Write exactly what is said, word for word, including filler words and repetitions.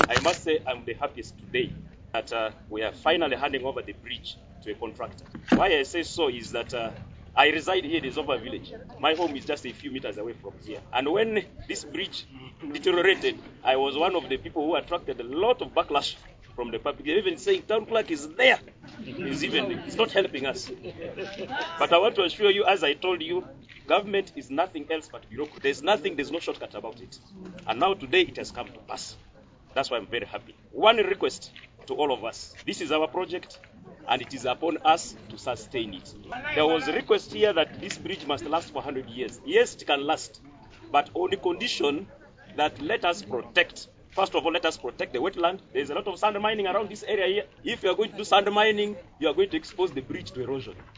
I must say I'm the happiest today that uh, we are finally handing over the bridge to a contractor. Why I say so is that uh, I reside here in Zova village. My home is just a few meters away from here. And when this bridge deteriorated, I was one of the people who attracted a lot of backlash from the public. They're even saying town clerk is there. He's even, it's not helping us. But I want to assure you, as I told you, government is nothing else but bureaucracy. There's nothing, there's no shortcut about it. And now today it has come to pass. That's why I'm very happy. One request to all of us. This is our project, and it is upon us to sustain it. There was a request here that this bridge must last for one hundred years. Yes, it can last, but on the condition that let us protect. First of all, let us protect the wetland. There's a lot of sand mining around this area here. If you are going to do sand mining, you are going to expose the bridge to erosion.